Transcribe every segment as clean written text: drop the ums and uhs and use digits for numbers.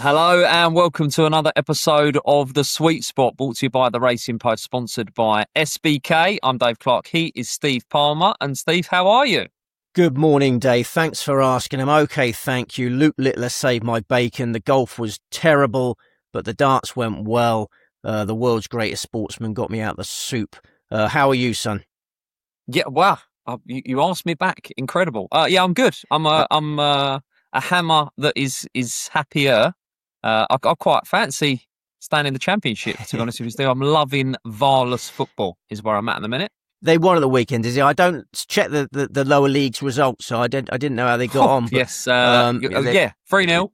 Hello and welcome to another episode of The Sweet Spot, brought to you by The Racing Post, sponsored by SBK. I'm Dave Clark. He is Steve Palmer. And Steve, how are you? Good morning, Dave. Thanks for asking. I'm okay, thank you. Luke Littler saved my bacon. The golf was terrible, but the darts went well. The world's greatest sportsman got me out the soup. How are you, son? Yeah, wow. You asked me back. Incredible. Yeah, I'm good. I'm a hammer that is happier. I quite fancy staying in the championship, to be honest with you, Steve. I'm loving Varless football is where I'm at the minute. They won at the weekend, is it? I don't check the lower leagues results, so I didn't know how they got on. But, yes, 3-0.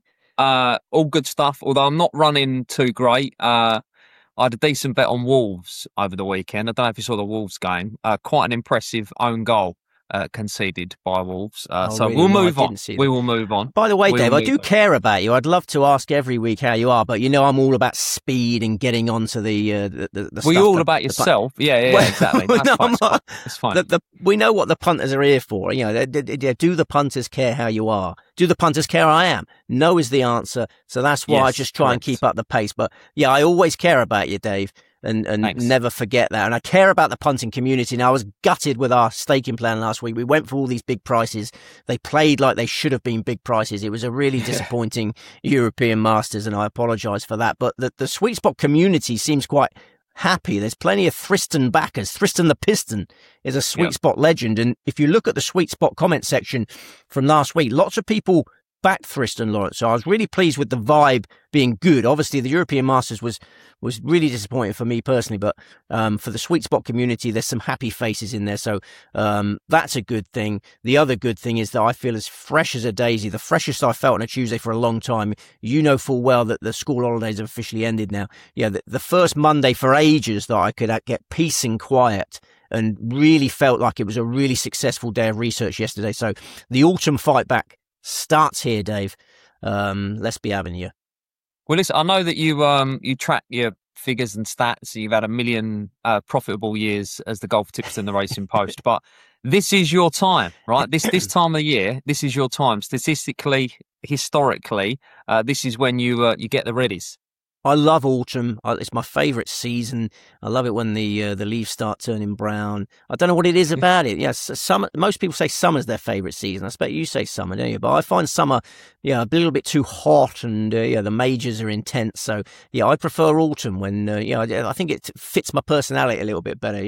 All good stuff, although I'm not running too great. I had a decent bet on Wolves over the weekend. I don't know if you saw the Wolves game. Quite an impressive own goal conceded by Wolves. So really? We'll move on. We will move on. By the way, Dave, I do care about you. I'd love to ask every week how you are, but you know I'm all about speed and getting onto the stuff. Were you all about yourself? Yeah, exactly. That's fine. We know what the punters are here for. You know, do the punters care how you are? Do the punters care I am? No is the answer. So that's why I just try and keep up the pace. But yeah, I always care about you, Dave. And never forget that. And I care about the punting community. Now, I was gutted with our staking plan last week. We went for all these big prices. They played like they should have been big prices. It was a really disappointing European Masters, and I apologise for that. But the Sweet Spot community seems quite happy. There's plenty of Thriston backers. Thriston the Piston is a Sweet Spot legend. And if you look at the Sweet Spot comment section from last week, lots of people back Thriston Lawrence. So I was really pleased with the vibe being good. Obviously, the European Masters was really disappointing for me personally, but for the Sweet Spot community, there's some happy faces in there. So that's a good thing. The other good thing is that I feel as fresh as a daisy, the freshest I felt on a Tuesday for a long time. You know full well that the school holidays have officially ended now. Yeah, the first Monday for ages that I could get peace and quiet, and really felt like it was a really successful day of research yesterday. So the autumn fight back starts here, Dave. Let's be having you. Well, listen, I know that you track your figures and stats. You've had 1 million profitable years as the golf tips in the Racing Post, but this is your time, right? This time of the year, this is your time. Statistically, historically, this is when you get the readies. I love autumn. It's my favourite season. I love it when the leaves start turning brown. I don't know what it is about it. Yes, summer. Most people say summer's their favourite season. I expect you say summer, don't you? But I find summer, a little bit too hot, and the majors are intense. So I prefer autumn when I think it fits my personality a little bit better.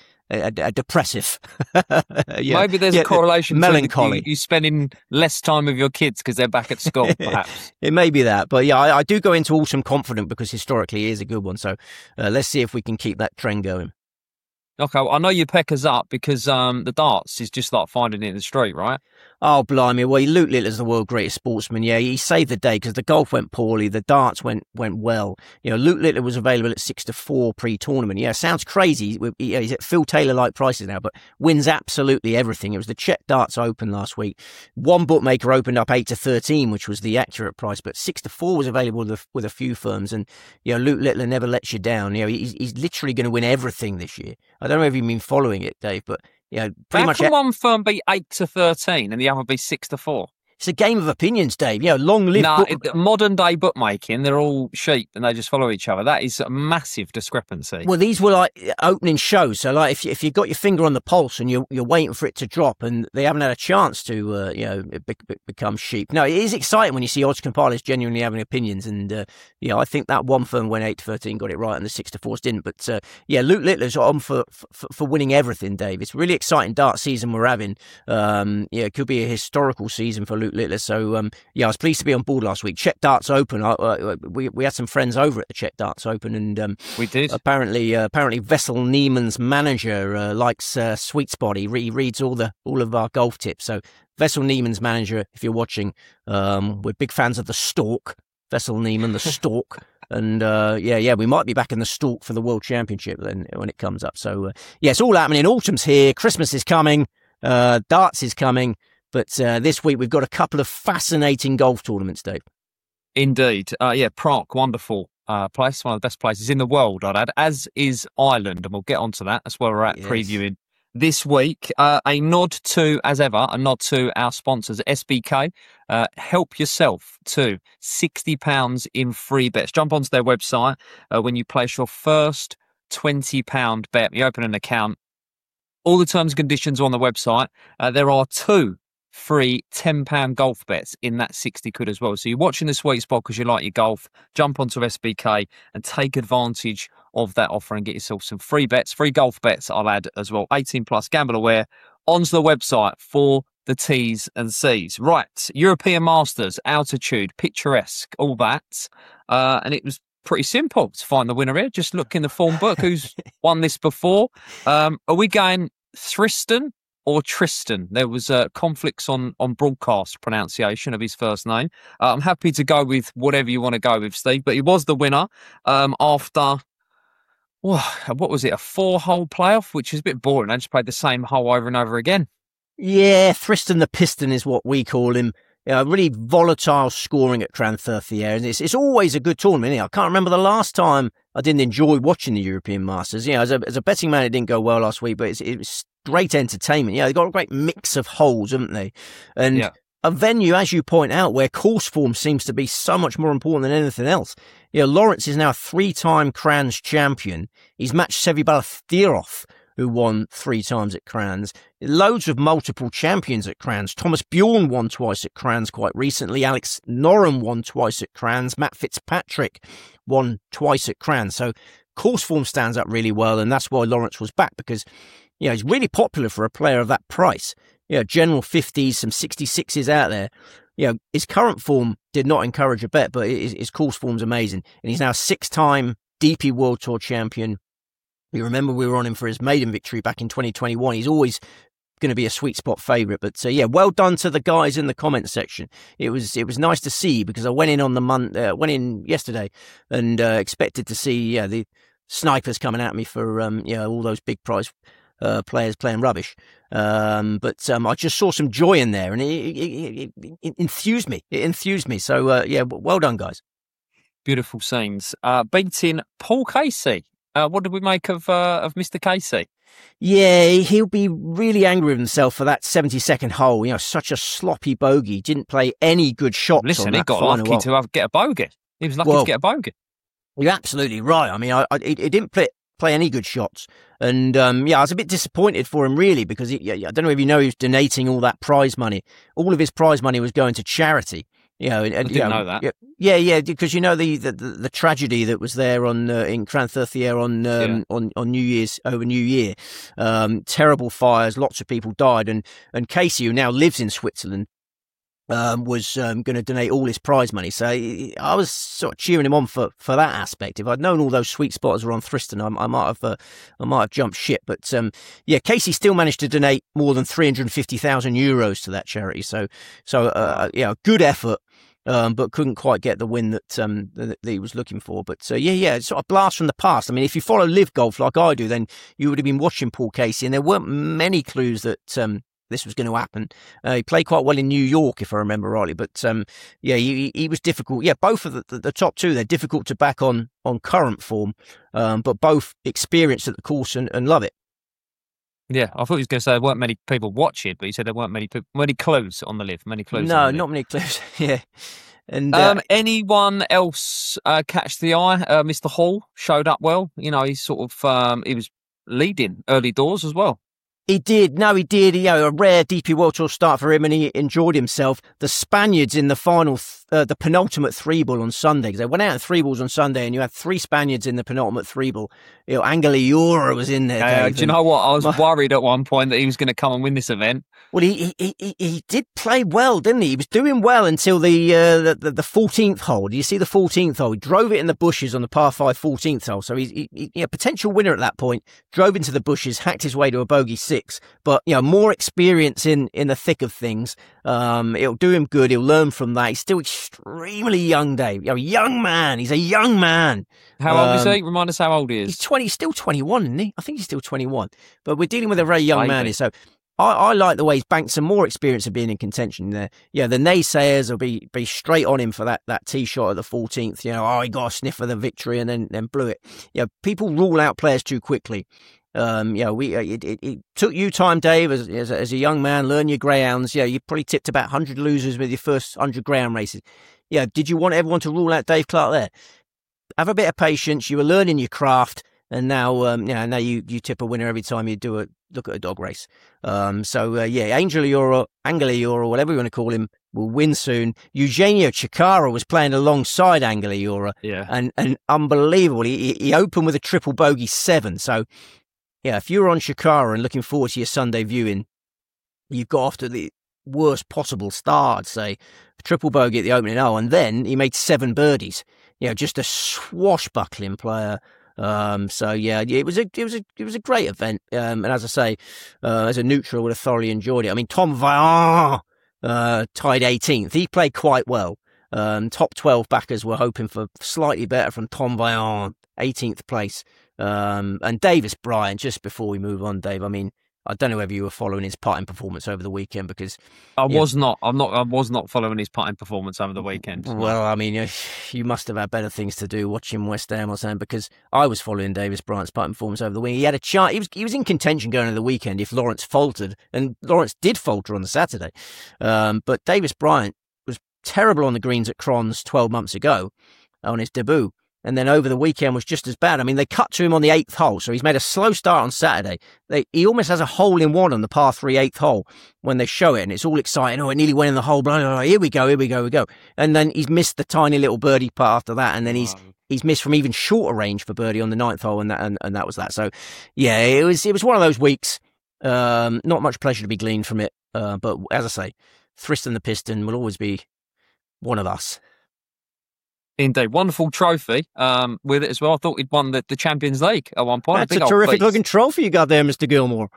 A depressive. Maybe there's a correlation melancholy. You spending less time with your kids because they're back at school, perhaps. It may be that. But I do go into autumn confident because historically it is a good one. So let's see if we can keep that trend going. Okay, well, I know your peckers up because the darts is just like finding it in the street, right? Oh, blimey. Well, Luke Littler's the world's greatest sportsman. Yeah, he saved the day because the golf went poorly. The darts went well. Luke Littler was available at 6-4 pre-tournament. Yeah, sounds crazy. He's at Phil Taylor-like prices now, but wins absolutely everything. It was the Czech Darts Open last week. One bookmaker opened up 8-13, which was the accurate price, but 6-4 was available with a few firms. And, Luke Littler never lets you down. He's literally going to win everything this year. I don't know if you've been following it, Dave, but pretty much. How can one firm be 8-13 and the other be 6-4? It's a game of opinions, Dave. Long live modern day bookmaking. They're all sheep and they just follow each other. That is a massive discrepancy. Well, these were like opening shows. So, like, if you got your finger on the pulse and you're waiting for it to drop, and they haven't had a chance to become sheep. No, it is exciting when you see odds compilers genuinely having opinions. And I think that one firm went 8-13, got it right, and the 6-4s didn't. But Luke Littler's on for winning everything, Dave. It's a really exciting dart season we're having. It could be a historical season for Luke Littler. So I was pleased to be on board last week. Czech Darts Open. We had some friends over at the Czech Darts Open, and we did. Apparently Vessel Niemann's manager likes Sweet Spot. He reads all of our golf tips. So Vessel Niemann's manager, if you're watching, we're big fans of the Stork. Vessel Niemann, the Stork. And we might be back in the Stork for the World Championship then when it comes up. So it's all happening. Autumn's here. Christmas is coming. Darts is coming. But this week we've got a couple of fascinating golf tournaments, Dave. Indeed. Prague, wonderful place, one of the best places in the world, I'd add, as is Ireland. And we'll get onto that. That's where we're at, previewing this week. A nod to, as ever, our sponsors, SBK. Help yourself to £60 in free bets. Jump onto their website when you place your first £20 bet. You open an account. All the terms and conditions are on the website. There are 2 free £10 golf bets in that 60 quid as well. So you're watching the sweet spot because you like your golf. Jump onto SBK and take advantage of that offer and get yourself some free bets, free golf bets, I'll add as well. 18 plus, gamble aware. Onto the website for the T's and C's. Right, European Masters, altitude, picturesque, all that. And it was pretty simple to find the winner here. Just look in the form book. Who's won this before? Are we going Thriston or Tristan? There was conflicts on broadcast pronunciation of his first name. I'm happy to go with whatever you want to go with, Steve, but he was the winner after, what was it, a 4-hole playoff, which is a bit boring. I just played the same hole over and over again. Yeah, Thriston the Piston is what we call him. Really volatile scoring at Llanfairpwllgwyngyllgogerychwraig. And it's always a good tournament. I can't remember the last time I didn't enjoy watching the European Masters. As a betting man, it didn't go well last week, but it was great entertainment. They've got a great mix of holes, haven't they? And a venue, as you point out, where course form seems to be so much more important than anything else. Lawrence is now a 3-time Crans champion. He's matched Sevi Balathirov, who won 3 times at Crans. Loads of multiple champions at Crans. Thomas Bjorn won twice at Crans quite recently. Alex Noren won twice at Crans. Matt Fitzpatrick won twice at Crans. So course form stands up really well, and that's why Lawrence was back, because he's really popular for a player of that price. General 50s, some 66s out there. His current form did not encourage a bet, but his course form's amazing. And he's now a 6-time DP World Tour champion. You remember we were on him for his maiden victory back in 2021. He's always going to be a sweet spot favourite. But well done to the guys in the comments section. It was nice to see, because I went in in yesterday and expected to see the snipers coming at me for all those big prize players playing rubbish. But I just saw some joy in there, and it enthused me. It enthused me. So well done, guys. Beautiful scenes. Beating Paul Casey. What did we make of Mr. Casey? Yeah, he'll be really angry with himself for that 72nd hole. Such a sloppy bogey. Didn't play any good shots. Listen, he got lucky to get a bogey. He was lucky to get a bogey. You're absolutely right. I mean, he didn't play any good shots. And I was a bit disappointed for him, really, because I don't know if you know, he was donating all that prize money. All of his prize money was going to charity. I didn't know that. Yeah, because the tragedy that was there in Llanfairpwllgwyngyllgogerychwraig on New Year's, over New Year. Terrible fires, lots of people died, and Casey, who now lives in Switzerland, was going to donate all his prize money. So I was sort of cheering him on for that aspect. If I'd known all those sweet spotters were on Thriston, I might have jumped ship. But Casey still managed to donate more than €350,000 to that charity. So good effort. But couldn't quite get the win that he was looking for. But it's sort of blast from the past. I mean, if you follow Live Golf like I do, then you would have been watching Paul Casey, and there weren't many clues that this was going to happen. He played quite well in New York, if I remember rightly. But he was difficult. Yeah, both of the top 2, they're difficult to back on current form, but both experienced at the course and love it. Yeah, I thought he was going to say there weren't many people watching, but he said there weren't many clues on the Live. Many clues. No, not many clues. Yeah. And anyone else catch the eye? Mr. Hall showed up well. He sort of he was leading early doors as well. He did. No, he did. A rare DP World Tour start for him, and he enjoyed himself. The Spaniards in the final, the penultimate 3-ball on Sunday, because they went out in 3 balls on Sunday, and you had 3 Spaniards in the penultimate 3-ball. Angel Iura was in there. Do you know what? I was worried at one point that he was going to come and win this event. Well, he did play well, didn't he? He was doing well until the 14th hole. Do you see the 14th hole? He drove it in the bushes on the par 5 14th hole. So he's a potential winner at that point. Drove into the bushes, hacked his way to a bogey 6. But more experience in the thick of things. It'll do him good. He'll learn from that. He's still extremely young, Dave. Young man. He's a young man. How old is he? Remind us how old he is. He's still 21, isn't he? I think he's still 21. But we're dealing with a very young man here. So I like the way he's banked some more experience of being in contention there. The naysayers will be straight on him for that tee shot at the 14th. He got a sniff of the victory and then blew it. People rule out players too quickly. It took you time, Dave, as a young man, learn your greyhounds. Yeah, you probably tipped about 100 losers with your first 100 greyhound races. Yeah, did you want everyone to rule out Dave Clark there? Have a bit of patience. You were learning your craft, and now, now you tip a winner every time you do look at a dog race. Angel Iora, whatever you want to call him, will win soon. Eugenio Chikara was playing alongside Angel Iora. Yeah. And unbelievable. He opened with a triple bogey 7. So, yeah, if you're on Chikara and looking forward to your Sunday viewing, you've got off to the worst possible start, I'd say. Triple bogey at the opening hole, and then he made 7 birdies. Just a swashbuckling player. It was a great event. And as I say, as a neutral, I would have thoroughly enjoyed it. I mean, Tom Vaillant tied 18th. He played quite well. Top 12 backers were hoping for slightly better from Tom Vaillant, 18th place. And Davis Bryant, just before we move on, Dave, I mean, I don't know whether you were following his putting performance over the weekend because I was not following his putting performance over the weekend. Well, I mean, you must have had better things to do watching West Ham or something, because I was following Davis Bryant's putting performance over the weekend. He had a chance. He was in contention going into the weekend if Lawrence faltered, and Lawrence did falter on the Saturday. But Davis Bryant was terrible on the greens at Crons 12 months ago on his debut. And then over the weekend was just as bad. I mean, they cut to him on the 8th hole, so he's made a slow start on Saturday. He almost has a hole-in-one on the par 3 8th hole when they show it, and it's all exciting. Oh, it nearly went in the hole. Blah, blah, blah. Here we go. And then he's missed the tiny little birdie putt after that, and then he's missed from even shorter range for birdie on the 9th hole, and that was that. So, yeah, it was one of those weeks. Not much pleasure to be gleaned from it, but as I say, Thriston the Piston will always be one of us. Indeed. Wonderful trophy with it as well. I thought he'd won the Champions League at one point. That's a terrific looking trophy you got there, Mr. Gilmore.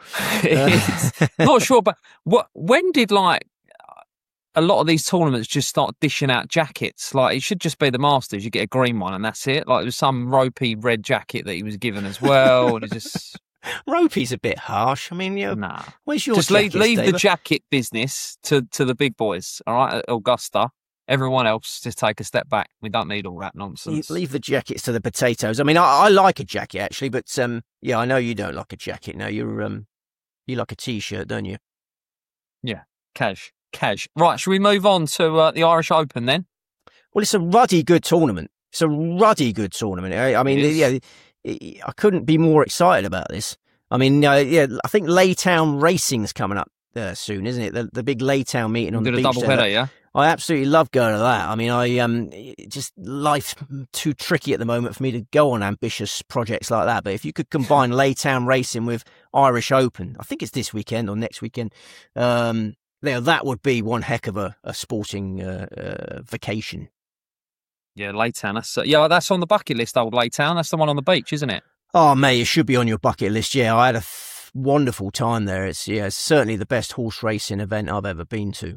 Not sure, but when did a lot of these tournaments just start dishing out jackets? Like, it should just be the Masters. You get a green one and that's it. Like, it was some ropey red jacket that he was given as well. And it just... Ropey's a bit harsh. I mean, nah. Where's your just jackets, leave David? the jacket business to the big boys, all right, at Augusta. Everyone else, just take a step back. We don't need all that nonsense. Leave the jackets to the potatoes. I mean, I like a jacket, actually, but I know you don't like a jacket. No, you like a T-shirt, don't you? Yeah, cash. Right, should we move on to the Irish Open then? Well, it's a ruddy good tournament. I mean, I couldn't be more excited about this. I mean, I think Laytown Racing's coming up soon, isn't it? The big Laytown meeting on the beach. A double header, yeah? I absolutely love going to that. I mean, just life's too tricky at the moment for me to go on ambitious projects like that. But if you could combine Laytown Racing with Irish Open, I think it's this weekend or next weekend, that would be one heck of a sporting vacation. Yeah, Laytown. That's on the bucket list, old Laytown. That's the one on the beach, isn't it? Oh, mate, it should be on your bucket list. Yeah, I had a wonderful time there. It's certainly the best horse racing event I've ever been to.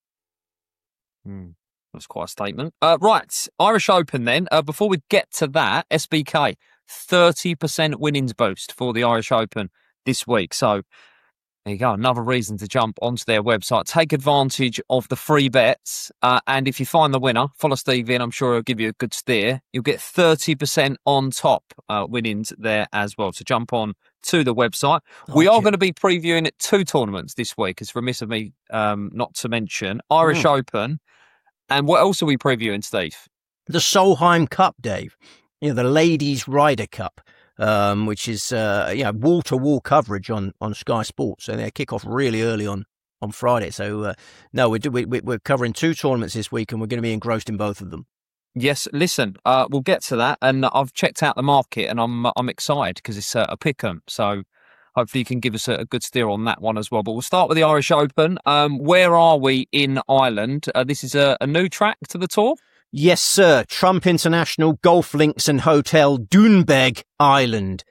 That's quite a statement. Right, Irish Open then. Before we get to that, SBK, 30% winnings boost for the Irish Open this week. So there you go, another reason to jump onto their website. Take advantage of the free bets. And if you find the winner, follow Steve in. I'm sure he'll give you a good steer. You'll get 30% on top winnings there as well. So jump on to the website. We are going to be previewing 2 tournaments this week. It's remiss of me not to mention Irish Open. And what else are we previewing, Steve? The Solheim Cup, Dave. The Ladies Ryder Cup, which is wall-to-wall coverage on Sky Sports. So they kick off really early on Friday. So we're covering 2 tournaments this week, and we're going to be engrossed in both of them. Yes, listen, we'll get to that. And I've checked out the market, and I'm excited because it's a pick'em. So hopefully you can give us a good steer on that one as well. But we'll start with the Irish Open. Where are we in Ireland? This is a new track to the tour? Yes, sir. Trump International Golf Links and Hotel, Doonbeg, Ireland.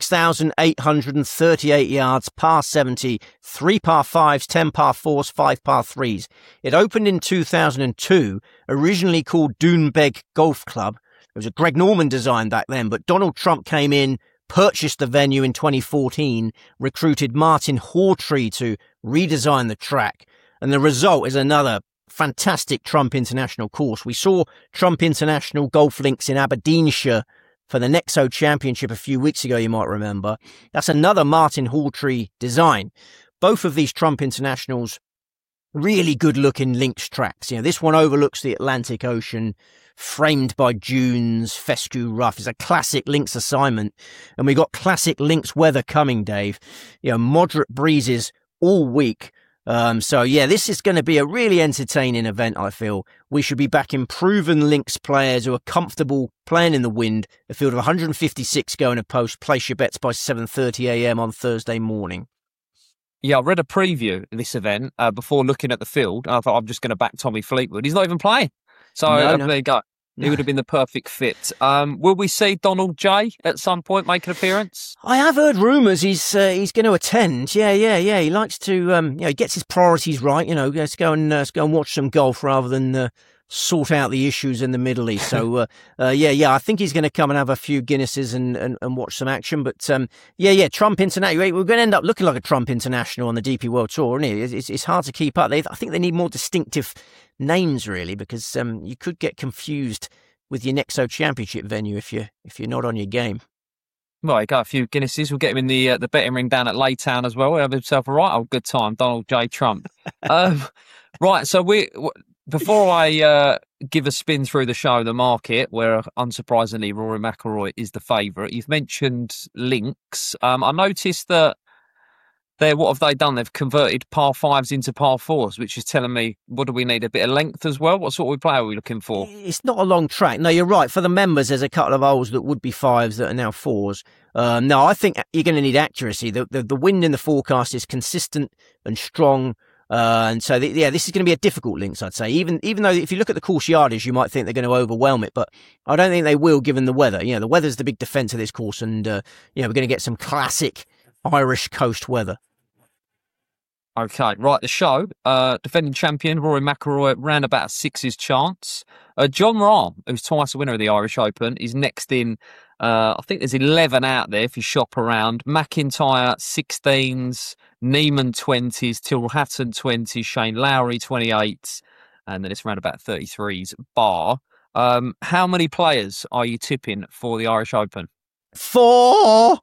6,838 yards, par 70, 3 par 5s, 10 par 4s, 5 par 3s. It opened in 2002, originally called Doonbeg Golf Club. It was a Greg Norman design back then, but Donald Trump came in, purchased the venue in 2014, recruited Martin Hawtrey to redesign the track, and the result is another fantastic Trump International course. We saw Trump International Golf Links in Aberdeenshire for the Nexo Championship a few weeks ago, you might remember. That's another Martin Hawtree design. Both of these Trump Internationals, really good-looking Lynx tracks. This one overlooks the Atlantic Ocean, framed by dunes, fescue rough. It's a classic Lynx assignment. And we got classic Lynx weather coming, Dave. Moderate breezes all week. This is going to be a really entertaining event, I feel. We should be backing proven Lynx players who are comfortable playing in the wind. A field of 156 going to post. Place your bets by 7:30 a.m. on Thursday morning. Yeah, I read a preview of this event before looking at the field. I thought I'm just going to back Tommy Fleetwood. He's not even playing. So there you go. He would have been the perfect fit. Will we see Donald J at some point make an appearance? I have heard rumours he's going to attend. Yeah. He likes to, he gets his priorities right. Let's go and watch some golf rather than sort out the issues in the Middle East. So, I think he's going to come and have a few Guinnesses and watch some action. But Trump International. We're going to end up looking like a Trump International on the DP World Tour, isn't it? It's hard to keep up. I think they need more distinctive names, really, because you could get confused with your Nexo Championship venue if you're not on your game. Well, he got a few Guinnesses. We'll get him in the betting ring down at Laytown as well. He'll have himself a right old good time, Donald J. Trump. Right, so before I give a spin through the show, the market, where unsurprisingly Rory McIlroy is the favourite, you've mentioned Lynx. I noticed that what have they done? They've converted par fives into par fours, which is telling me, what do we need? A bit of length as well? What sort of play are we looking for? It's not a long track. No, you're right. For the members, there's a couple of holes that would be fives that are now fours. No, I think you're going to need accuracy. The wind in the forecast is consistent and strong. And so, this is going to be a difficult Lynx, I'd say. Even though if you look at the course yardage, you might think they're going to overwhelm it, but I don't think they will, given the weather. The weather's the big defence of this course, and we're going to get some classic Irish coast weather. Okay, right, the show. Defending champion Rory McIlroy ran about a sixes chance. Jon Rahm, who's twice a winner of the Irish Open, is next in. I think there's 11 out there if you shop around. McIntyre 16s, Neiman 20s, Tyrrell Hatton 20s, Shane Lowry 28s, and then it's around about 33s bar. How many players are you tipping for the Irish Open? 4.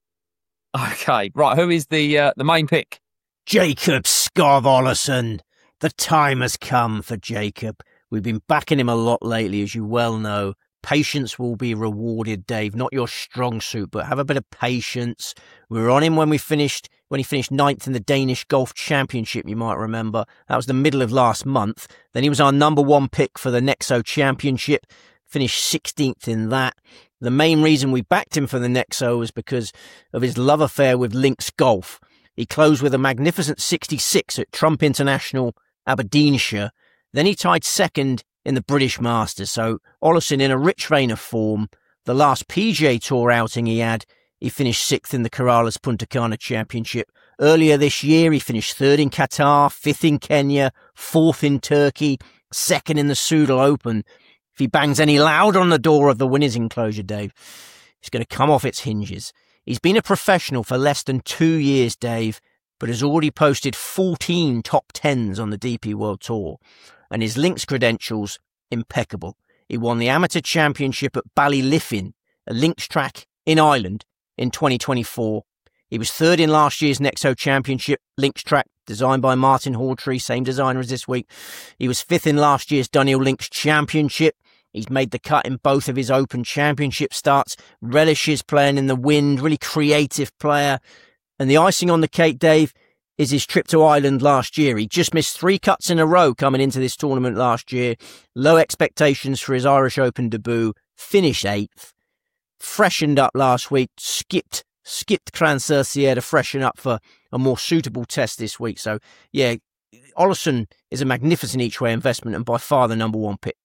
Okay, right. Who is the main pick? Jacob Skov-Olafsson. The time has come for Jacob. We've been backing him a lot lately, as you well know. Patience will be rewarded, Dave. Not your strong suit, but have a bit of patience. We were on him when he finished 9th in the Danish Golf Championship, you might remember. That was the middle of last month. Then he was our number one pick for the Nexo Championship. Finished 16th in that. The main reason we backed him for the Nexo was because of his love affair with Lynx Golf. He closed with a magnificent 66 at Trump International, Aberdeenshire. Then he tied second in the British Masters. So Olafsson in a rich vein of form. The last PGA Tour outing he had, he finished 6th in the Corales Punta Cana Championship. Earlier this year, he finished 3rd in Qatar, 5th in Kenya, 4th in Turkey, 2nd in the Soudal Open. If he bangs any louder on the door of the winner's enclosure, Dave, it's going to come off its hinges. He's been a professional for less than 2 years, Dave, but has already posted 14 top 10s on the DP World Tour. And his Lynx credentials, impeccable. He won the Amateur Championship at Ballyliffin, a Lynx track in Ireland, in 2024. He was 3rd in last year's Nexo Championship, Lynx track, designed by Martin Hawtree, same designer as this week. He was 5th in last year's Dunhill Lynx Championship. He's made the cut in both of his Open Championship starts, relishes playing in the wind, really creative player. And the icing on the cake, Dave, is his trip to Ireland last year. He just missed 3 cuts in a row coming into this tournament last year. Low expectations for his Irish Open debut. Finished 8th. Freshened up last week. Skipped Cran-sur-Sierre to freshen up for a more suitable test this week. So, yeah, Olafsson is a magnificent each-way investment and by far the number one pick.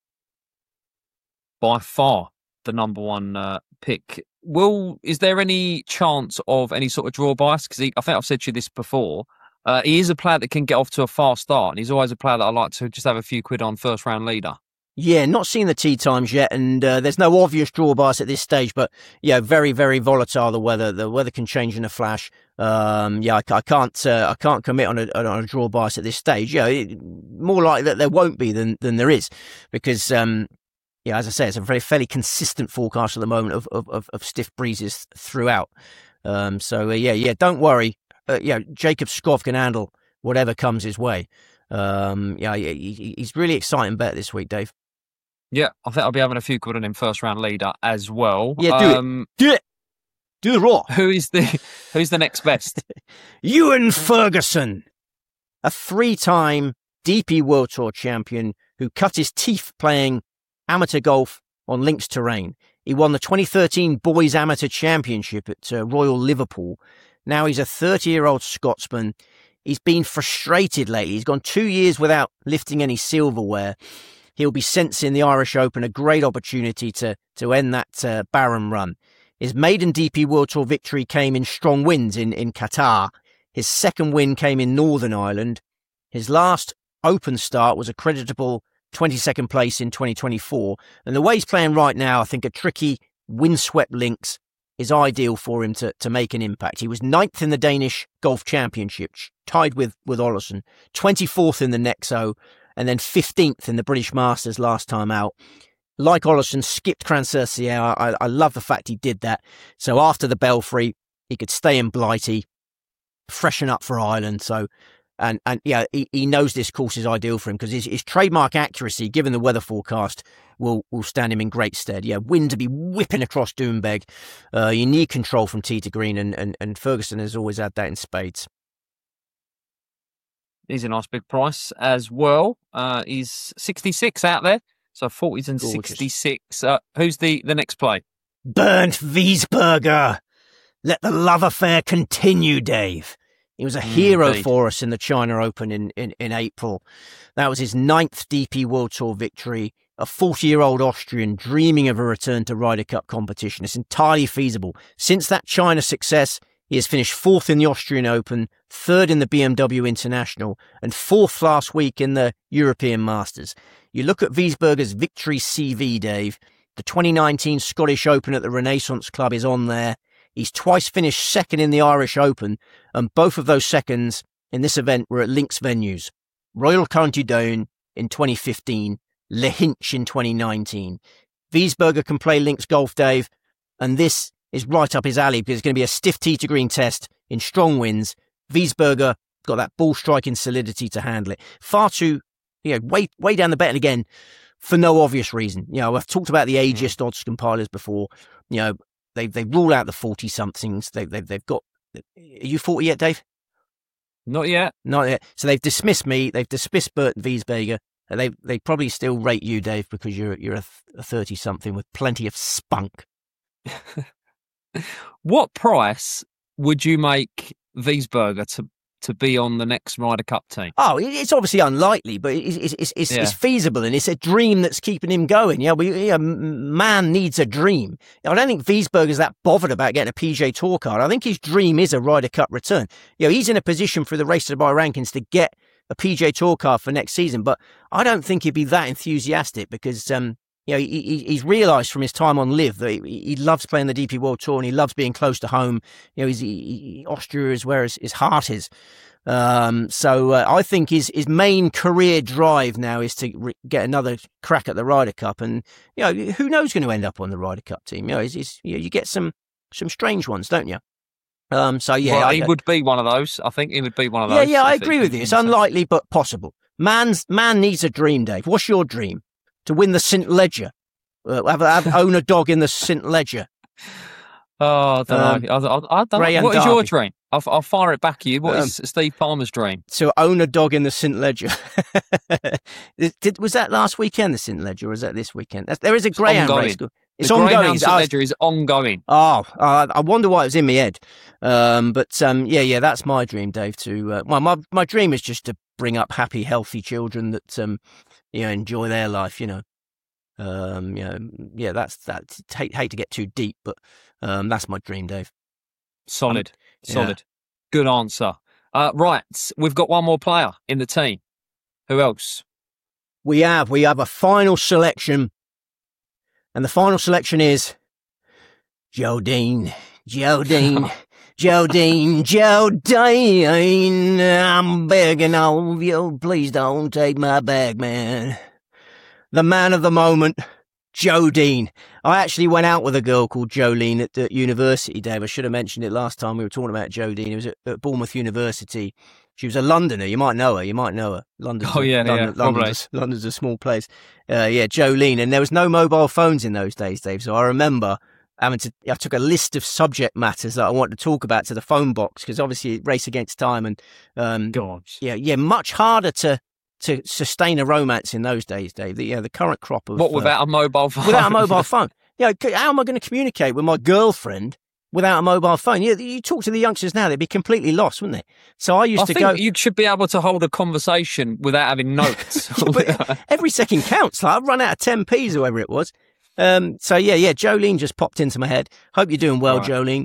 By far the number one pick. Is there any chance of any sort of draw bias? Because I think I've said to you this before. He is a player that can get off to a fast start, and he's always a player that I like to just have a few quid on first round leader. Yeah, not seen the tee times yet, and there's no obvious draw bias at this stage, but yeah, very, very volatile the weather. The weather can change in a flash. I can't commit on a draw bias at this stage. Yeah, more likely that there won't be than there is, because yeah, as I say, it's a fairly consistent forecast at the moment of stiff breezes throughout. Don't worry. Jacob Skov can handle whatever comes his way. He's really exciting bet this week, Dave. Yeah, I think I'll be having a few good on him first round leader as well. Yeah, do it. Do the raw. Who's the next best? Ewan Ferguson, a 3-time DP World Tour champion who cut his teeth playing amateur golf on links terrain. He won the 2013 Boys Amateur Championship at Royal Liverpool. Now he's a 30-year-old Scotsman. He's been frustrated lately. He's gone 2 years without lifting any silverware. He'll be sensing the Irish Open a great opportunity to end that barren run. His maiden DP World Tour victory came in strong winds in Qatar. His second win came in Northern Ireland. His last Open start was a creditable 22nd place in 2024. And the way he's playing right now, I think a tricky, windswept links is ideal for him to make an impact. He was 9th in the Danish Golf Championship, tied with Olesen, 24th in the Nexo, and then 15th in the British Masters last time out. Like Olesen, skipped Crans-sur-Sierre. I love the fact he did that. So after the Belfry, he could stay in Blighty, freshen up for Ireland. So, he knows this course is ideal for him because his trademark accuracy, given the weather forecast, will stand him in great stead. Yeah, wind to be whipping across Doonbeg. You need control from tee to green, and Ferguson has always had that in spades. He's a nice big price as well. He's 66 out there, so 40s and gorgeous. 66. Who's the next play? Bernd Wiesberger. Let the love affair continue, Dave. He was a hero for us in the China Open in April. That was his 9th DP World Tour victory. A 40-year-old Austrian dreaming of a return to Ryder Cup competition. It's entirely feasible. Since that China success, he has finished 4th in the Austrian Open, 3rd in the BMW International, and 4th last week in the European Masters. You look at Wiesberger's victory CV, Dave. The 2019 Scottish Open at the Renaissance Club is on there. He's twice finished 2nd in the Irish Open, and both of those seconds in this event were at links venues. Royal County Down in 2015, Lahinch in 2019. Wiesberger can play links golf, Dave, and this is right up his alley because it's going to be a stiff tee to green test in strong winds. Wiesberger got that ball striking solidity to handle it. Far too, way down the betting again for no obvious reason. I've talked about the ageist odds compilers before. They rule out the 40-somethings. They've got. Are you 40 yet, Dave? Not yet. Not yet. So they've dismissed me. They've dismissed Bert Wiesberger. They probably still rate you, Dave, because you're a 30-something with plenty of spunk. What price would you make Wiesberger to be on the next Ryder Cup team? Oh, it's obviously unlikely, but it's feasible, and it's a dream that's keeping him going. Man needs a dream. I don't think Wiesberger's that bothered about getting a PGA Tour card. I think his dream is a Ryder Cup return. He's in a position for the Race to Dubai rankings to get a PGA Tour card for next season, but I don't think he'd be that enthusiastic because he's realised from his time on Live that he loves playing the DP World Tour and he loves being close to home. Austria is where his heart is. I think his main career drive now is to get another crack at the Ryder Cup, and who knows going to end up on the Ryder Cup team. You get some strange ones, don't you? He would be one of those. I think he would be one of those. I agree with you. It's unlikely but possible. Man needs a dream, Dave. What's your dream? To win the St. Ledger, own a dog in the St. Ledger. Oh, I don't know. I don't know. What is your dream? I'll fire it back at you. What is Steve Palmer's dream? To own a dog in the St. Ledger. Was that last weekend, the St. Ledger, or was that this weekend? There is a greyhound race. It's ongoing. The Ledger is ongoing. I wonder why it was in my head. That's my dream, Dave. My dream is just to bring up happy, healthy children that enjoy their life. That's that. Hate to get too deep, but that's my dream, Dave. Solid. Good answer. Right, we've got one more player in the team. Who else? We have a final selection, and the final selection is Jodine. I'm begging of you, please don't take my bag, man. The man of the moment, Jodine. I actually went out with a girl called Jolene at university, Dave. I should have mentioned it last time we were talking about Jodine. It was at Bournemouth University. She was a Londoner. You might know her. London's London's a small place. Jolene. And there was no mobile phones in those days, Dave. So I remember I took a list of subject matters that I wanted to talk about to the phone box, because obviously race against time and, much harder to sustain a romance in those days, Dave. The current crop of... What, without a mobile phone? Without a mobile phone. How am I going to communicate with my girlfriend without a mobile phone? You talk to the youngsters now, they'd be completely lost, wouldn't they? So I think you should be able to hold a conversation without having notes. Every second counts. Like, I've run out of 10p's or whatever it was. Jolene just popped into my head. Hope you're doing well, right. Jolene.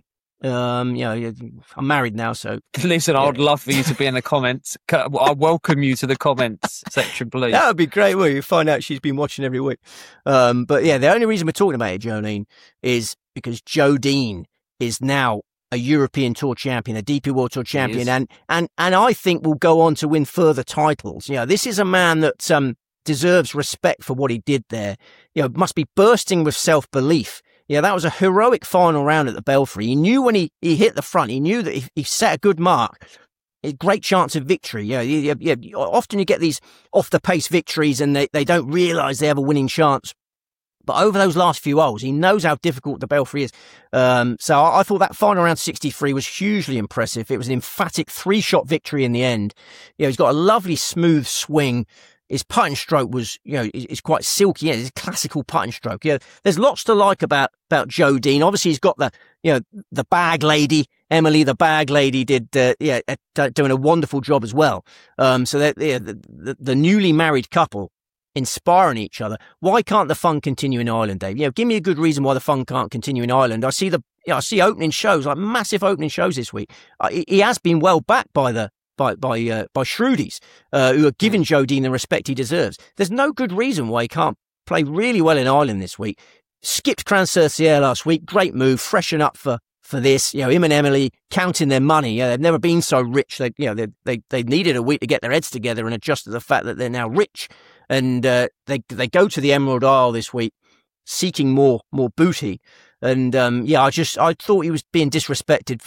I'm married now, so listen. I would love for you to be in the comments. I welcome you to the comments section, please. That would be great. Well, you find out she's been watching every week. The only reason we're talking about it, Jolene, is because Jodine is now a European Tour champion, a DP World Tour champion, and I think will go on to win further titles. This is a man that deserves respect for what he did there. Must be bursting with self-belief. That was a heroic final round at the Belfry. He knew when he hit the front, he knew that if he set a good mark, a great chance of victory. Often you get these off-the-pace victories and they don't realise they have a winning chance. But over those last few holes, he knows how difficult the Belfry is. So I thought that final round 63 was hugely impressive. It was an emphatic 3-shot victory in the end. He's got a lovely smooth swing. His putting stroke was, is quite silky. It's a classical putting stroke. There's lots to like about Jodine. Obviously, he's got the bag lady, Emily, the bag lady, did doing a wonderful job as well. So that the newly married couple inspiring each other. Why can't the fun continue in Ireland, Dave? Give me a good reason why the fun can't continue in Ireland. I see opening shows, like massive opening shows this week. He has been well backed by Shrudies, who are giving Jodine the respect he deserves. There's no good reason why he can't play really well in Ireland this week. Skipped Cran-sur-Ciel last week. Great move. Freshen up for this. Him and Emily counting their money. They've never been so rich. They needed a week to get their heads together and adjust to the fact that they're now rich. And they go to the Emerald Isle this week, seeking more booty. And I thought he was being disrespected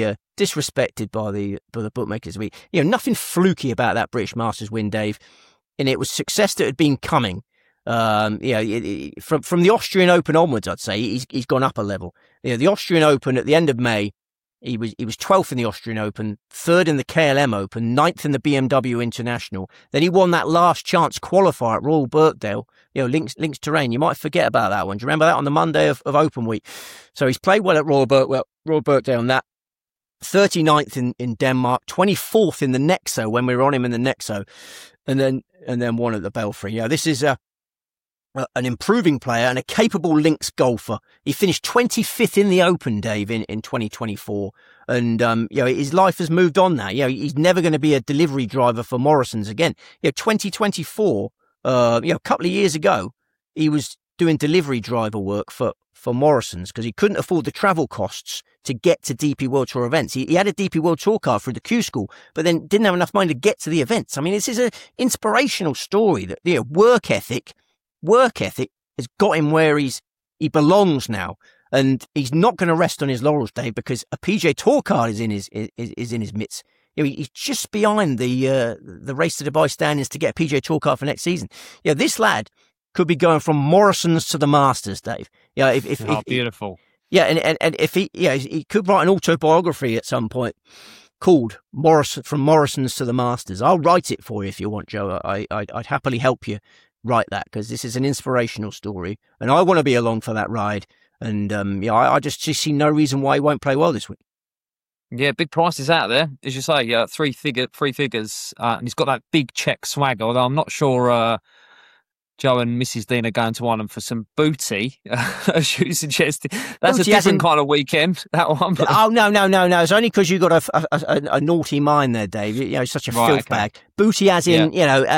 by the bookmakers. Nothing fluky about that British Masters win, Dave. And it was success that had been coming. From the Austrian Open onwards, I'd say he's gone up a level. The Austrian Open at the end of May, he was 12th in the Austrian Open, 3rd in the KLM Open, 9th in the BMW International. Then he won that last chance qualifier at Royal Birkdale, links terrain. You might forget about that one. Do you remember that on the Monday of Open week? So he's played well at Royal Birkdale on that. 39th in Denmark, 24th in the Nexo when we were on him in the Nexo, and then won at the Belfry. This is an improving player and a capable links golfer. He finished 25th in the Open, Dave, in 2024. And, his life has moved on now. He's never going to be a delivery driver for Morrison's again. 2024, a couple of years ago, he was doing delivery driver work for Morrison's because he couldn't afford the travel costs to get to DP World Tour events. He had a DP World Tour card through the Q School, but then didn't have enough money to get to the events. I mean, this is an inspirational story that, work ethic has got him where he belongs now. And he's not going to rest on his laurels, Dave, because a PGA Tour card is in his midst. He's just behind the Race to Dubai standings to get a PGA Tour card for next season. This lad could be going from Morrison's to the Masters, Dave. Beautiful. And if he could write an autobiography at some point called From Morrison's to the Masters. I'll write it for you if you want, Joe. I'd happily help you write that because this is an inspirational story, and I want to be along for that ride. And I just see no reason why he won't play well this week. Yeah, big prices out there, as you say. Three figures, and he's got that big check swagger. Although I'm not sure Joe and Mrs. Dean are going to want him for some booty, as you suggested. That's booty a different kind of weekend, that one. But... Oh, no. It's only because you got a naughty mind there, Dave. Such a filth bag. Booty as in,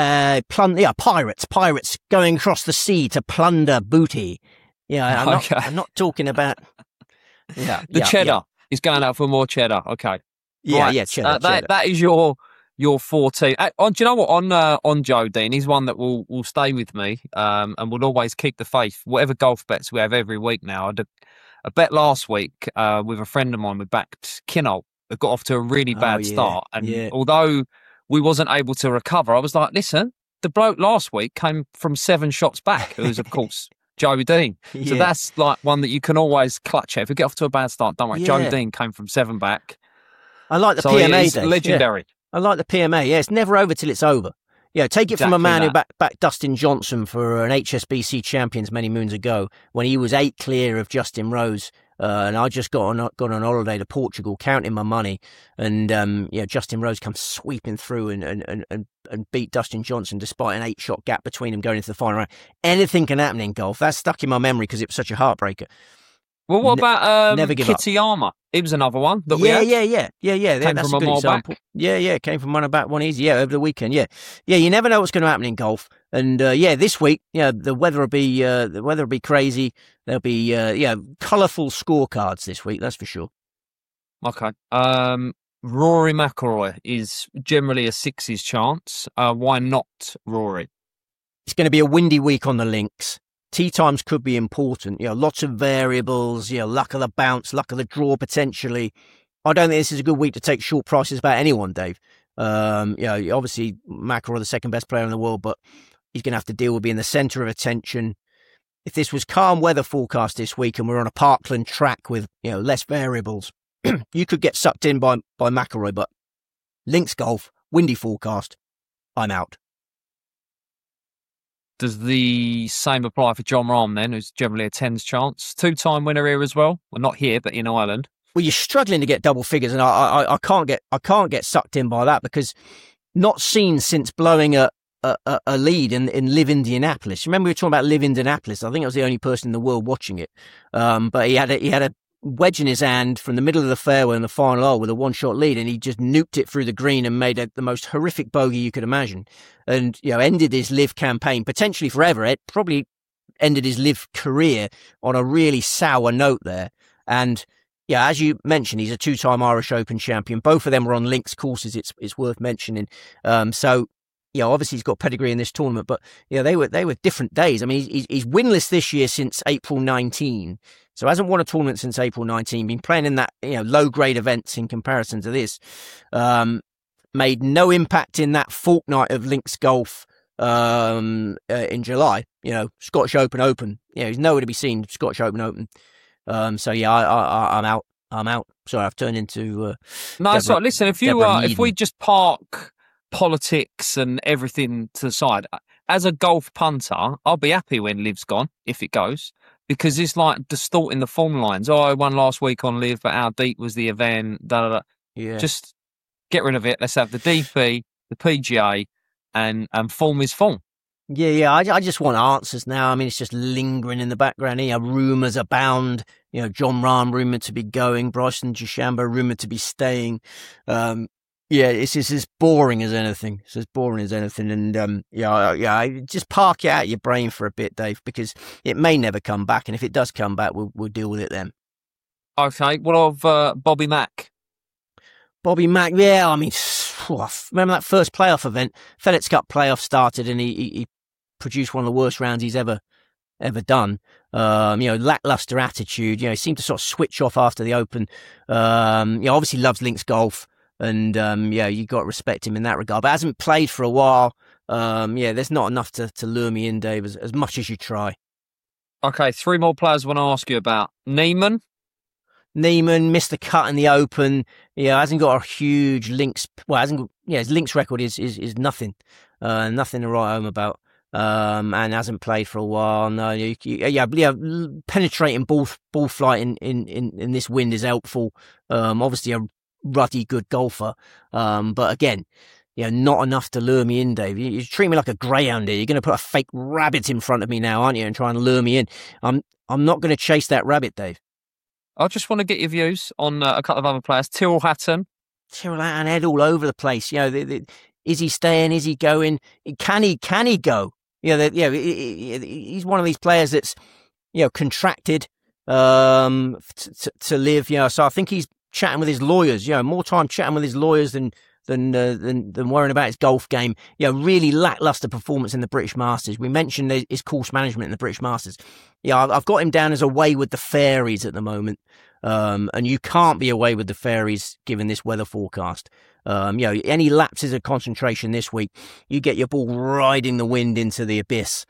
pirates going across the sea to plunder booty. I'm not talking about... the cheddar. He's going out for more cheddar. Okay. Cheddar. That is your your 14. Do you know what? On Joe Dean, he's one that will stay with me, and will always keep the faith. Whatever golf bets we have every week now. I had a bet last week with a friend of mine. We backed Kinnold. It got off to a really bad start, and although we wasn't able to recover, I was like, listen, the bloke last week came from 7 shots back, who was of course Joe Dean. So that's like one that you can always clutch at. If you get off to a bad start, don't worry. Joe Dean came from 7 back. I like the PMA. He's legendary. I like the PMA. Yeah, it's never over till it's over. Yeah, take it from a man who backed Dustin Johnson for an HSBC Champions many moons ago when he was 8 clear of Justin Rose. And I just got on holiday to Portugal, counting my money, and Justin Rose comes sweeping through and beat Dustin Johnson despite an 8-shot gap between them going into the final round. Anything can happen in golf. That's stuck in my memory because it was such a heartbreaker. Well, what about Kitayama? It was another one that we had. Yeah. That's a good example. Back. Yeah, came from one back, one easy. Yeah, over the weekend. Yeah. You never know what's going to happen in golf. And this week, the weather will be crazy. There'll be colourful scorecards this week. That's for sure. Okay. Rory McIlroy is generally a 6s chance. Why not Rory? It's going to be a windy week on the links. Tee times could be important. Lots of variables. Luck of the bounce, luck of the draw potentially. I don't think this is a good week to take short prices about anyone, Dave. Obviously McIlroy, the second best player in the world, but he's going to have to deal with being the centre of attention. If this was calm weather forecast this week and we're on a Parkland track with less variables, you could get sucked in by McIlroy. But links golf, windy forecast, I'm out. Does the same apply for Jon Rahm then, who's generally a 10s chance? 2-time winner here as well. Well, not here, but in Ireland. Well, you're struggling to get double figures, and I can't get sucked in by that because not seen since blowing a lead in Live Indianapolis. Remember we were talking about Live Indianapolis? I think I was the only person in the world watching it. But he had a wedge in his hand from the middle of the fairway in the final hole with a 1-shot lead, and he just nuked it through the green and made the most horrific bogey you could imagine, and ended his Live campaign potentially forever. It probably ended his Live career on a really sour note there. And as you mentioned, he's a 2-time Irish Open champion. Both of them were on links courses. It's worth mentioning. So obviously he's got pedigree in this tournament, but they were different days. I mean, he's winless this year since April 19. So hasn't won a tournament since April 19, been playing in that, low-grade events in comparison to this. Made no impact in that fortnight of links golf in July. Scottish Open. He's nowhere to be seen, Scottish Open. I'm out. Sorry, I've turned into... no, sorry, listen, if we just park politics and everything to the side, as a golf punter, I'll be happy when Live's gone, if it goes. Because it's like distorting the form lines. Oh, I won last week on Live, but how deep was the event? Yeah. Just get rid of it. Let's have the DP, the PGA, and form is form. Yeah. I just want answers now. I mean, it's just lingering in the background here. Rumours abound. Jon Rahm rumoured to be going. Bryson DeChambeau rumoured to be staying. It's as boring as anything. It's as boring as anything. And, just park it out of your brain for a bit, Dave, because it may never come back. And if it does come back, we'll deal with it then. Okay. What of Bobby Mack? Bobby Mack, yeah. I mean, remember that first playoff event? FedEx Cup playoff started and he produced one of the worst rounds he's ever done. Lackluster attitude. He seemed to sort of switch off after the Open. Obviously loves links golf. And, you got to respect him in that regard. But hasn't played for a while. There's not enough to lure me in, Dave, as much as you try. Okay, 3 more players I want to ask you about. Niemann missed the cut in the Open. Hasn't got a huge links. Well, his links record is nothing. Nothing to write home about. And hasn't played for a while. No, penetrating ball flight in this wind is helpful. Obviously a ruddy good golfer, but again, not enough to lure me in, Dave. You treat me like a greyhound here. You're going to put a fake rabbit in front of me now, aren't you, and try and lure me in. I'm not going to chase that rabbit, Dave. I just want to get your views on a couple of other players. Tyrrell Hatton head all over the place. Is he staying? Is he going? Can he go? He's one of these players that's contracted to live. So I think he's chatting with his lawyers, more time chatting with his lawyers than than worrying about his golf game. Really lackluster performance in the British Masters. We mentioned his course management in the British Masters. I've got him down as away with the fairies at the moment. And you can't be away with the fairies given this weather forecast. Any lapses of concentration this week, you get your ball riding the wind into the abyss.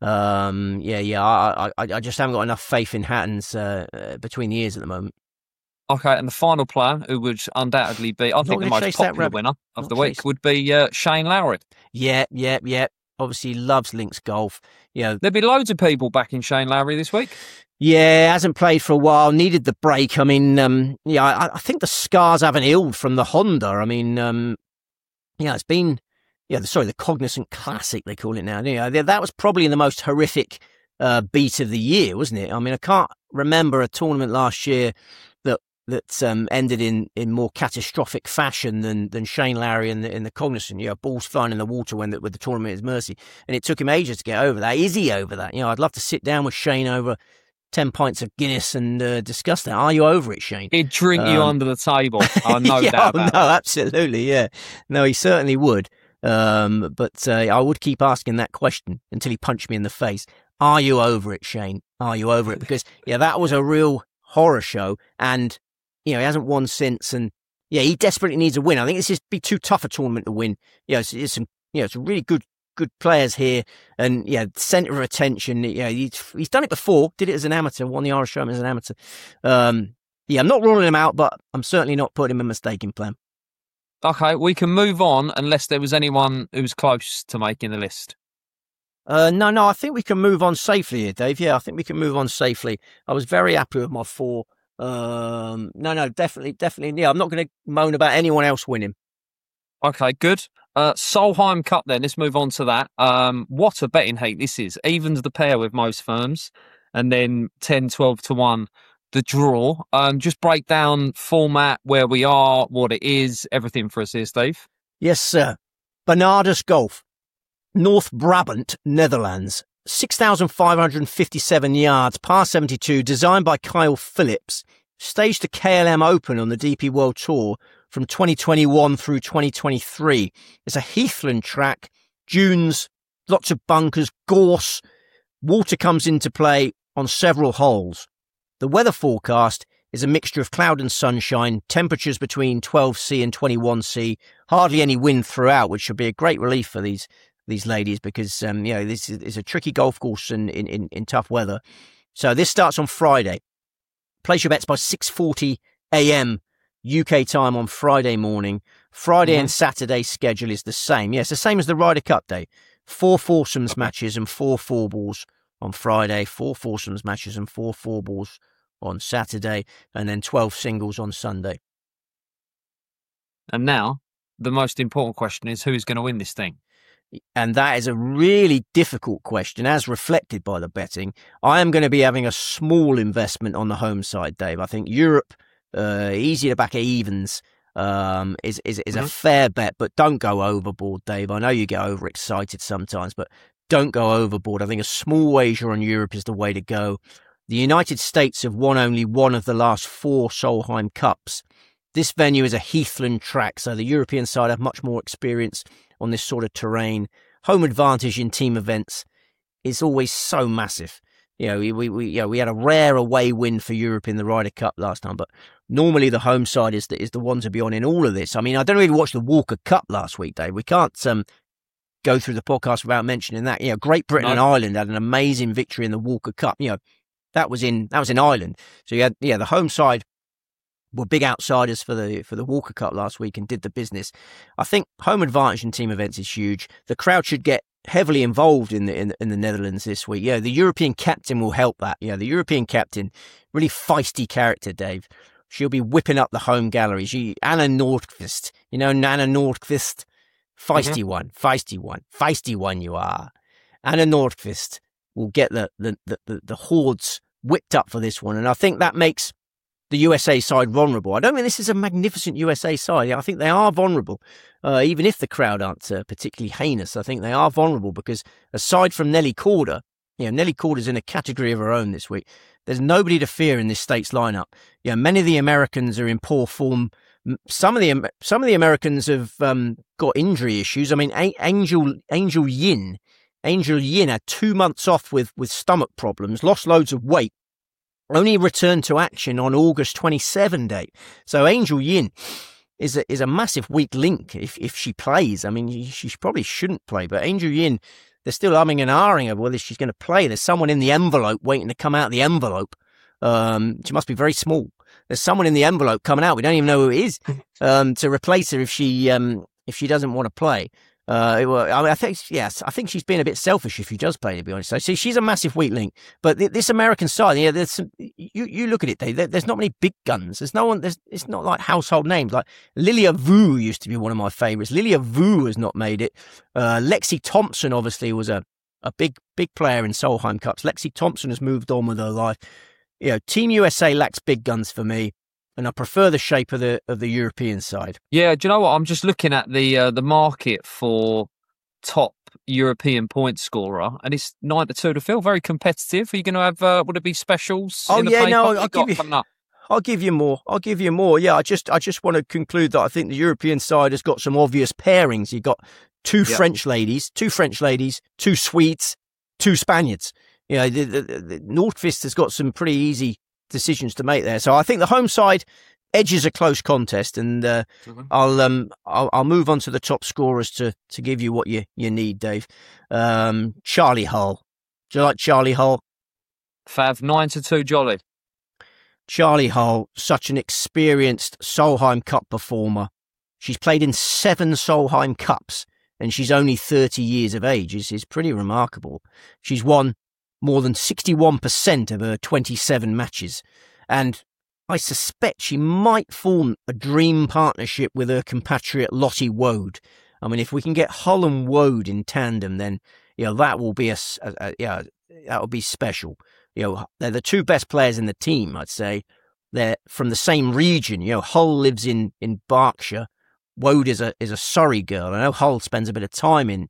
I just haven't got enough faith in Hatton's between the ears at the moment. Okay, and the final player who would undoubtedly be, I think, the most popular winner of the week would be Shane Lowry. Yeah. Obviously loves links golf. There'll be loads of people backing Shane Lowry this week. Yeah, hasn't played for a while, needed the break. I mean, I think the scars haven't healed from the Honda. I mean, it's been, the Cognizant Classic, they call it now. That was probably the most horrific beat of the year, wasn't it? I mean, I can't remember a tournament last year that ended in more catastrophic fashion than Shane Lowry in the Cognizant. Balls flying in the water with the tournament at his mercy. And it took him ages to get over that. Is he over that? I'd love to sit down with Shane over 10 pints of Guinness and discuss that. Are you over it, Shane? He'd drink you under the table. I know that. No, absolutely, yeah. No, he certainly would. But I would keep asking that question until he punched me in the face. Are you over it, Shane? Are you over it? Because, that was a real horror show. And, he hasn't won since. And, he desperately needs a win. I think this is be too tough a tournament to win. It's some really good players here, and centre of attention. He's done it before. Did it as an amateur. Won the Irish Open as an amateur. I'm not ruling him out, but I'm certainly not putting him in a mistaken plan. Okay, we can move on unless there was anyone who was close to making the list. No, I think we can move on safely here, Dave. I think we can move on safely. I was very happy with my 4. No, definitely. I'm not going to moan about anyone else winning. Okay, good. Solheim Cup then, let's move on to that. What a betting heat this is. Evens the pair with most firms, and then 10, 12 to 1 the draw. Just break down format, where we are, what it is, everything for us here, Steve. Yes, sir. Bernardus Golf, North Brabant, Netherlands. 6,557 yards, par 72, designed by Kyle Phillips. Staged the KLM Open on the DP World Tour from 2021 through 2023. It's a heathland track, dunes, lots of bunkers, gorse. Water comes into play on several holes. The weather forecast is a mixture of cloud and sunshine, temperatures between 12C and 21C, hardly any wind throughout, which should be a great relief for these ladies because, this is a tricky golf course in tough weather. So this starts on Friday. Place your bets by 6:40 a.m. UK time on Friday morning. Friday and Saturday schedule is the same. It's the same as the Ryder Cup day. 4 foursomes matches and 4 four-balls on Friday, 4 foursomes matches and 4 four-balls on Saturday, and then 12 singles on Sunday. And now, the most important question is who's going to win this thing? And that is a really difficult question, as reflected by the betting. I am going to be having a small investment on the home side, Dave. I think Europe, easy to back evens, is a fair bet, but don't go overboard, Dave. I know you get overexcited sometimes, but don't go overboard. I think a small wager on Europe is the way to go. The United States have won only one of the last 4 Solheim Cups. This venue is a heathland track, so the European side have much more experience on this sort of terrain. Home advantage in team events is always so massive. We had a rare away win for Europe in the Ryder Cup last time, but normally the home side is the one to be on in all of this. I mean, I don't really watch the Walker Cup last week, Dave. We can't go through the podcast without mentioning that. Great Britain and Ireland had an amazing victory in the Walker Cup. That was in Ireland. So you had the home side were big outsiders for the Walker Cup last week and did the business. I think home advantage in team events is huge. The crowd should get heavily involved in the Netherlands this week. The European captain will help that. The European captain, really feisty character, Dave. She'll be whipping up the home galleries. Anna Nordqvist, Anna Nordqvist, feisty one you are. Anna Nordqvist will get the hordes whipped up for this one, and I think that makes the USA side vulnerable. I don't think this is a magnificent USA side. I think they are vulnerable, even if the crowd aren't particularly heinous. I think they are vulnerable because aside from Nelly Korda, Nelly Korda's in a category of her own this week. There's nobody to fear in this States lineup. Many of the Americans are in poor form. Some of the Americans have got injury issues. I mean, Angel Yin had 2 months off with stomach problems, lost loads of weight, only returned to action on August 27 date. So Angel Yin is a massive weak link if she plays. I mean, she probably shouldn't play, but Angel Yin, they're still umming and ahhing over whether she's going to play. There's someone in the envelope waiting to come out of the envelope. She must be very small. There's someone in the envelope coming out. We don't even know who it is to replace her if she doesn't want to play. I think she's being a bit selfish if she does play, to be honest. So see, she's a massive weak link. But this American side, yeah, there's some, you look at it, Dave. There's not many big guns. There's no one. It's not like household names. Like Lilia Vu used to be one of my favourites. Lilia Vu has not made it. Lexi Thompson obviously was a big player in Solheim Cups. Lexi Thompson has moved on with her life. You know, Team USA lacks big guns for me, and I prefer the shape of the European side. Yeah, do you know what? I'm just looking at the market for top European point scorer, and it's 9-2 to fill. Very competitive. Are you going to have? Would it be specials? Oh yeah, no, I'll give you more. Yeah, I just want to conclude that I think the European side has got some obvious pairings. You've got two French ladies, two Swedes, two Spaniards. You know, the Nordqvist has got some pretty easy decisions to make there. So I think the home side edges a close contest, and I'll move on to the top scorers to give you what you need, Dave. Charlie Hull. Do you like Charlie Hull? Fav, 9-2 jolly. Charlie Hull, such an experienced Solheim Cup performer. She's played in 7 Solheim Cups, and she's only 30 years of age. It's pretty remarkable. She's won more than 61% of her 27 matches. And I suspect she might form a dream partnership with her compatriot Lottie Wode. I mean, if we can get Hull and Wode in tandem, then, you know, that will be that will be special. You know, they're the two best players in the team, I'd say. They're from the same region. You know, Hull lives in Berkshire. Wode is a Surrey girl. I know Hull spends a bit of time in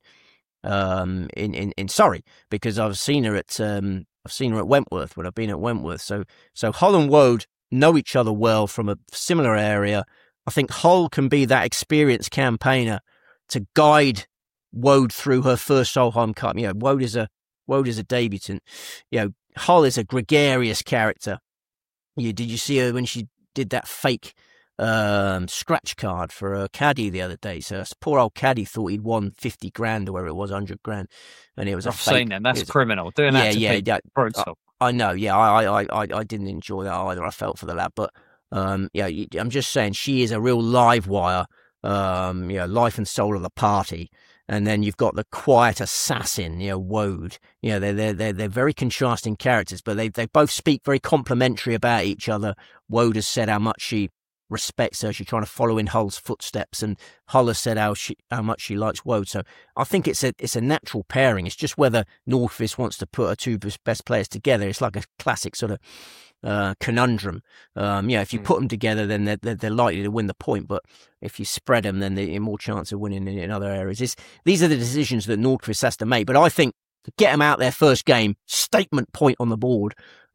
Surrey, because I've seen her at Wentworth when I've been at Wentworth. So Hull and Wode know each other well from a similar area. I think Hull can be that experienced campaigner to guide Wode through her first Solheim Cup. You know, Wode is a debutant. You know, Hull is a gregarious character. Did you see her when she did that fake scratch card for a caddy the other day? So poor old caddy thought he'd won 50 grand or whatever it was, 100 grand, and it was a fake. I've seen them. That's criminal. Doing that to people. Brutal. I know. Yeah, I didn't enjoy that either. I felt for the lad, but I'm just saying she is a real live wire. Life and soul of the party. And then you've got the quiet assassin, Wode. They're very contrasting characters, but they both speak very complimentary about each other. Wode has said how much she respects her. She's trying to follow in Hull's footsteps, and Hull has said how much she likes Wode. So I think it's a natural pairing. It's just whether Nordqvist wants to put her two best players together. It's like a classic sort of conundrum. If you put them together, then they're likely to win the point. But if you spread them, then they're more chance of winning in other areas. These are the decisions that Nordqvist has to make. But I think to get them out their first game, statement point on the board.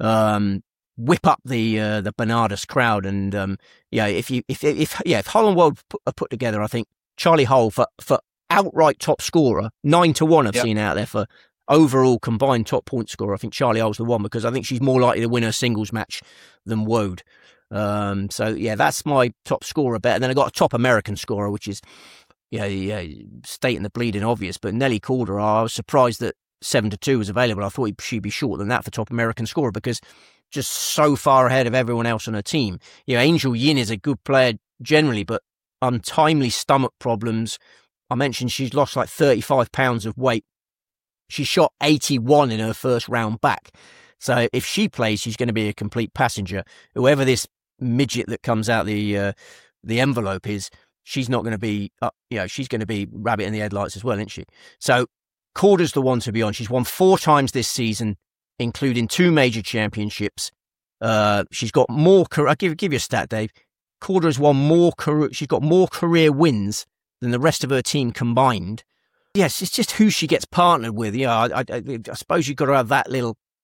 Whip up the Bernardus crowd, and if Hull and Wode are put together, I think Charlie Hull for outright top scorer 9-1 I've seen out there for overall combined top point scorer. I think Charlie Hull's the one, because I think she's more likely to win her singles match than Wode. That's my top scorer bet. And then I got a top American scorer, which is stating the bleeding obvious, but Nelly Calder. I was surprised that 7-2 was available. I thought she'd be shorter than that for top American scorer, because just so far ahead of everyone else on her team. Angel Yin is a good player generally, but untimely stomach problems. I mentioned she's lost like 35 pounds of weight. She shot 81 in her first round back. So if she plays, she's going to be a complete passenger. Whoever this midget that comes out the envelope is, she's not going to be, she's going to be rabbit in the headlights as well, isn't she? So Calder's the one to be on. She's won 4 times this season, including 2 major championships. She's got more. I'll give you a stat, Dave. Calder has won more. She's got more career wins than the rest of her team combined. Yes, it's just who she gets partnered with. I suppose you've got to have that little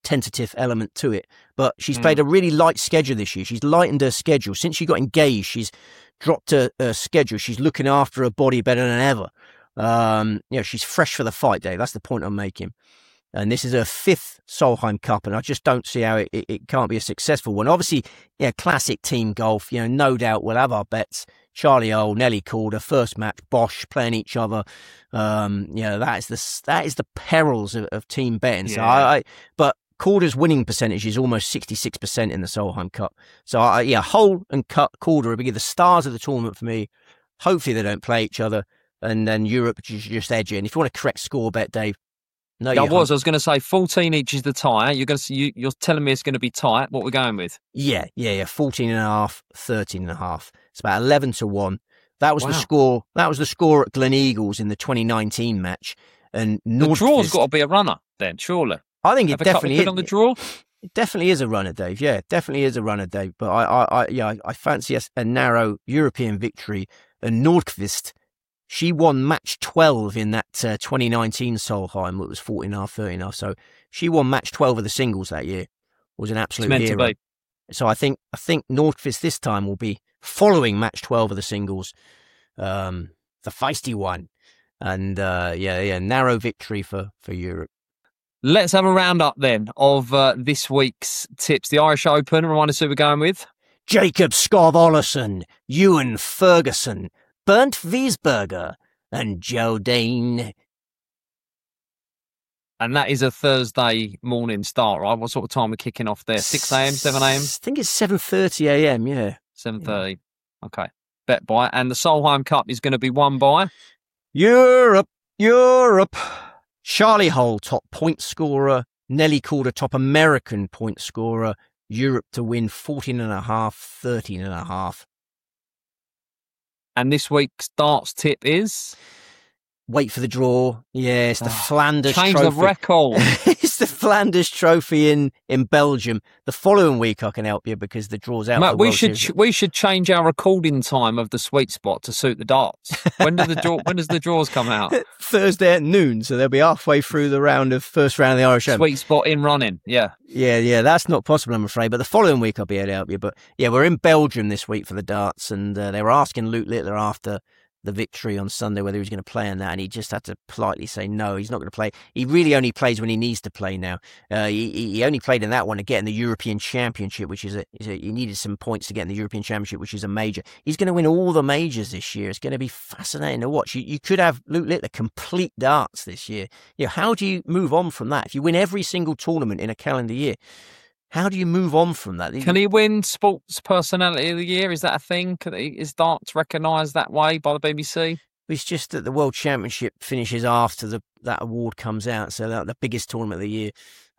tentative element to it. But she's played a really light schedule this year. She's lightened her schedule. Since she got engaged, she's dropped her schedule. She's looking after her body better than ever. She's fresh for the fight, Dave. That's the point I'm making. And this is her 5th Solheim Cup, and I just don't see how it can't be a successful one. Obviously, classic team golf. No doubt we'll have our bets. Charlie Hole, Nelly Calder, first match, Bosch playing each other. That is the perils of team betting. Yeah. So but Calder's winning percentage is almost 66% in the Solheim Cup. So Hole and Calder will be the stars of the tournament for me. Hopefully they don't play each other, and then Europe just edge it. And if you want a correct score bet, Dave. No, I was going to say 14 each is the tie. You're telling me it's going to be tight. What we're going with? Yeah. 14.5, 13.5. It's about 11-1. That was the score. That was the score at Gleneagles in the 2019 match. And the draw's got to be a runner then, surely. I think it definitely is. On the draw? It definitely is a runner, Dave. Yeah, definitely is a runner, Dave. But I fancy a narrow European victory. And Nordqvist, she won match 12 in that 2019 Solheim. It was 14.5, 13.5. So she won match 12 of the singles that year. It was an absolute hero. So I think Nordqvist this time will be following match 12 of the singles, the feisty one. And narrow victory for Europe. Let's have a roundup then of this week's tips. The Irish Open, remind us who we're going with. Jacob Skov-Olafsson, Ewan Ferguson, Bernd Wiesberger, and Joe Dane. And that is a Thursday morning start, right? What sort of time we're kicking off there? 6 a.m., 7 a.m.? I think it's 7:30 a.m., yeah. 7:30. Yeah. Okay. Bet by. And the Solheim Cup is going to be won by? Europe. Charlie Hole, top point scorer. Nelly Calder, top American point scorer. Europe to win 14.5, 13.5. And this week's darts tip is? Wait for the draw. Yeah, it's the Flanders Trophy. Change the record. It's the Flanders Trophy in Belgium. The following week I can help you because the draw's out. Matt, we should change our recording time of the sweet spot to suit the darts. When does the draws come out? Thursday at noon, so they'll be halfway through the first round of the Irish Open. Sweet spot in running, yeah. Yeah, that's not possible, I'm afraid. But the following week I'll be able to help you. But yeah, we're in Belgium this week for the darts, and they were asking Luke Littler after the victory on Sunday whether he was going to play in that, and he just had to politely say no, he's not going to play. He really only plays when he needs to play now. He only played in that one to get in the European Championship, which is he needed some points to get in the European Championship, which is a major. He's going to win all the majors this year. It's going to be fascinating to watch. You could have Luke Littler complete darts this year. How do you move on from that? If you win every single tournament in a calendar year, how do you move on from that? Can he win Sports Personality of the Year? Is that a thing? Is darts recognised that way by the BBC? It's just that the World Championship finishes after that award comes out, so the biggest tournament of the year.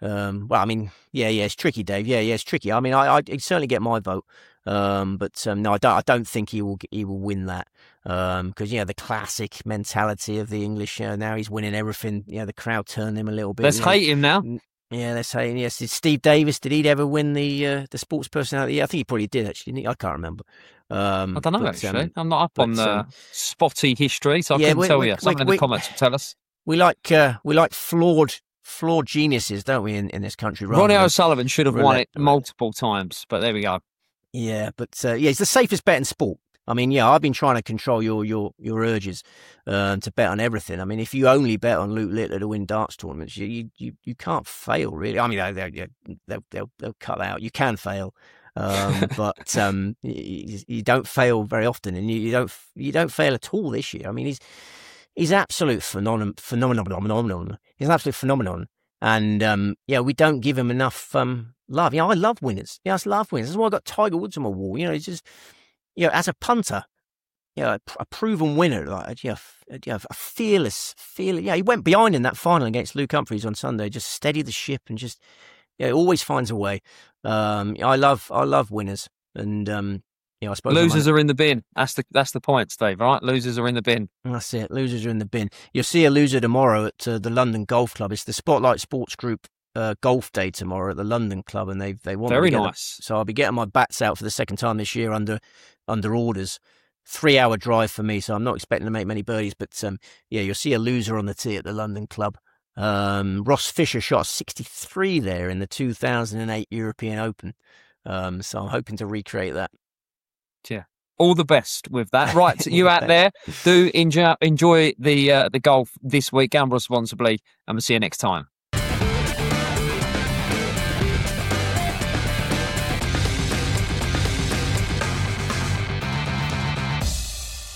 It's tricky, Dave. Yeah, it's tricky. I mean, I'd certainly get my vote, but no, I don't think he will win that because the classic mentality of the English. Now he's winning everything. The crowd turned him a little bit. Let's hate him now. Yeah, they're saying yes. Did Steve Davis? Did he ever win the Sports Personality? Yeah, I think he probably did. Actually, didn't he? I can't remember. I don't know. Actually, I'm not up on the spotty history, so I couldn't tell you. Someone in the comments will tell us. We like flawed geniuses, don't we? In this country, Ronnie O'Sullivan should have won it multiple times, but there we go. Yeah, but it's the safest bet in sport. I mean, I've been trying to control your urges to bet on everything. I mean, if you only bet on Luke Littler to win darts tournaments, you can't fail, really. I mean, they'll cut out. You can fail, but you don't fail very often, and you don't fail at all this year. I mean, he's absolute phenomenon. He's an absolute phenomenon, and we don't give him enough love. I love winners. I love winners. That's why I got Tiger Woods on my wall. He's just. As a punter, a proven winner, a fearless. He went behind in that final against Luke Humphries on Sunday, just steadied the ship and just, always finds a way. I love winners, and I suppose losers are in the bin. That's the point, Steve. Right, losers are in the bin. That's it. Losers are in the bin. You'll see a loser tomorrow at the London Golf Club. It's the Spotlight Sports Group golf day tomorrow at the London Club, and they want very nice. So I'll be getting my bats out for the second time this year under orders. 3-hour drive for me, so I'm not expecting to make many birdies. But you'll see a loser on the tee at the London Club. Ross Fisher shot 63 there in the 2008 European Open. So I'm hoping to recreate that. Yeah. All the best with that. Right, you out there, do enjoy the golf this week. Gamble responsibly, and we'll see you next time.